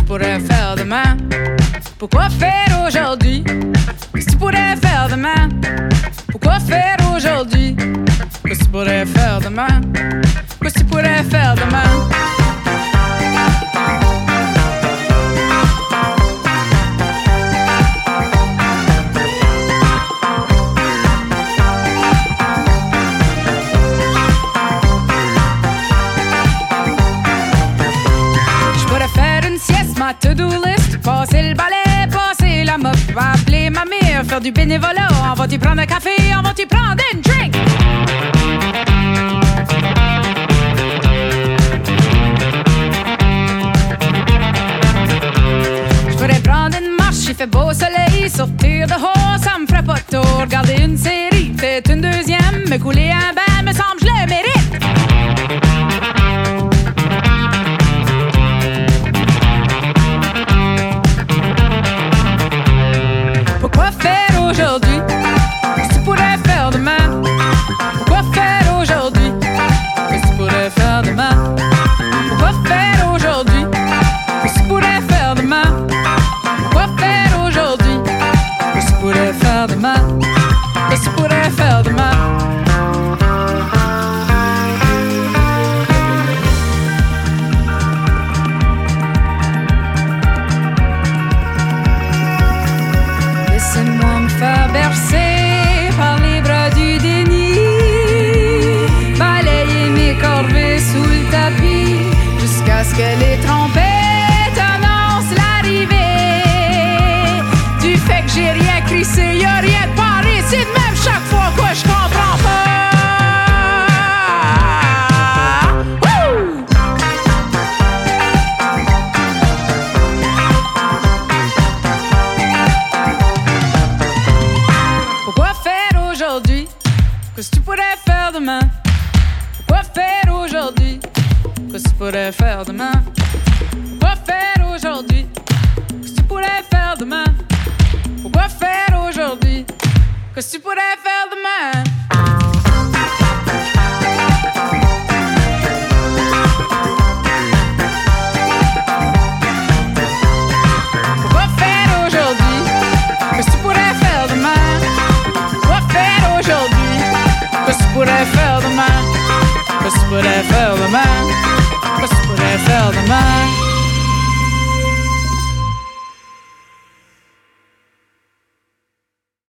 pourrais faire demain? Pourquoi faire aujourd'hui? Qu'est-ce que tu pourrais faire demain? Pourquoi faire aujourd'hui? Qu'est-ce que tu pourrais faire demain? Qu'est-ce que tu pourrais faire demain? Ma to-do list, passer le balai, passer la mop, appeler ma mère, faire du bénévolat, on va t'y prendre un café, on va t'y prendre une drink. Je pourrais prendre une marche, il fait beau soleil, sortir dehors, ça me ferait pas tôt, regarder une série, peut-être une deuxième, me couler un bain, me semble je le mérite. Pourquoi faire aujourd'hui? Qu'est-ce que tu pourrais faire demain? Pourquoi faire aujourd'hui? Qu'est-ce que tu pourrais faire demain? Pourquoi faire aujourd'hui? Qu'est-ce que tu pourrais faire demain? Pourquoi faire aujourd'hui? Qu'est-ce que tu pourrais faire demain? Qu'est-ce que tu pourrais faire demain? Laissez-moi me faire bercer par les bras du déni, balayer mes corvées sous le tapis, jusqu'à ce que les trompettes annoncent l'arrivée du fait que j'ai rien crissé, y'a rien de paré, c'est de même chaque fois que je comprends pas. Pourquoi faire aujourd'hui? Qu'est-ce que tu pourrais faire demain? Pourquoi faire aujourd'hui? Qu'est-ce que tu pourrais faire demain?